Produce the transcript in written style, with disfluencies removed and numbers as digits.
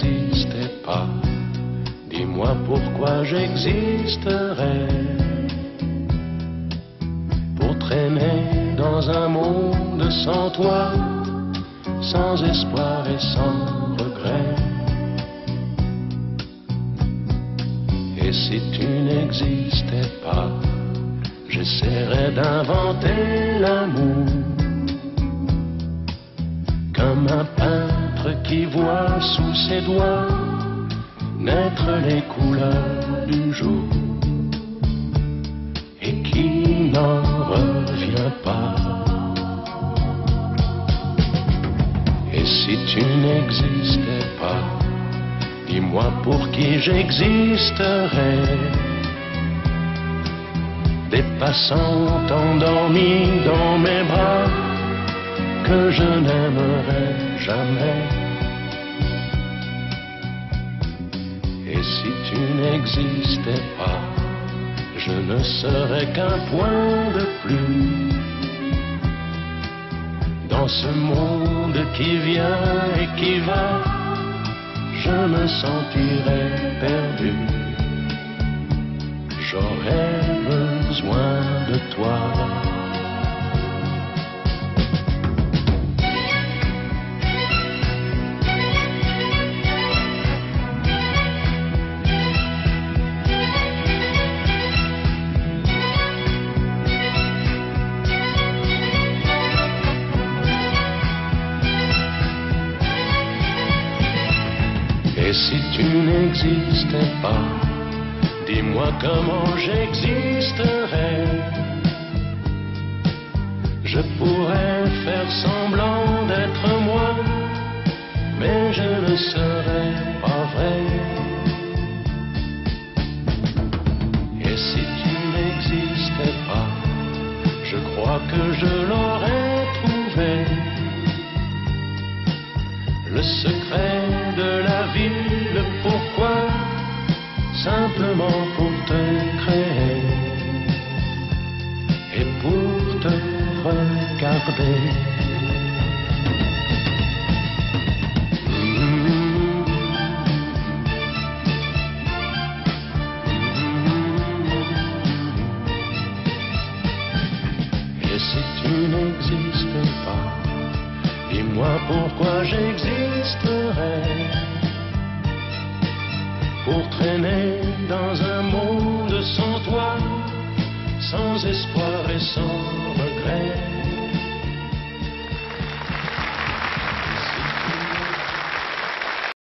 n'existais pas, dis-moi pourquoi j'existerais. Pour traîner dans un monde sans toi, sans espoir et sans regret. Et si tu n'existais pas, j'essaierais d'inventer l'amour, comme un peintre qui voit sous ses doigts naître les couleurs du jour et qui n'en revient pas. Et si tu n'existais pas, dis-moi pour qui j'existerais. Des passants endormis dans mes bras que je n'aimerais jamais. Et si tu n'existais pas, je ne serais qu'un point de plus dans ce monde qui vient et qui va. Je me sentirais perdu. J'aurais besoin de toi. Et si tu n'existais pas, dis-moi comment j'existerais. Je pourrais faire semblant d'être moi, mais je ne serais pas vrai. Et si tu n'existais pas, je crois que je l'aurais trouvé. Le secret de la vie, le pourquoi, simplement pour te créer et pour te regarder. Et si tu n'existes pas, dis-moi pourquoi j'existerais. Pour traîner dans un monde sans toi, sans espoir et sans regret.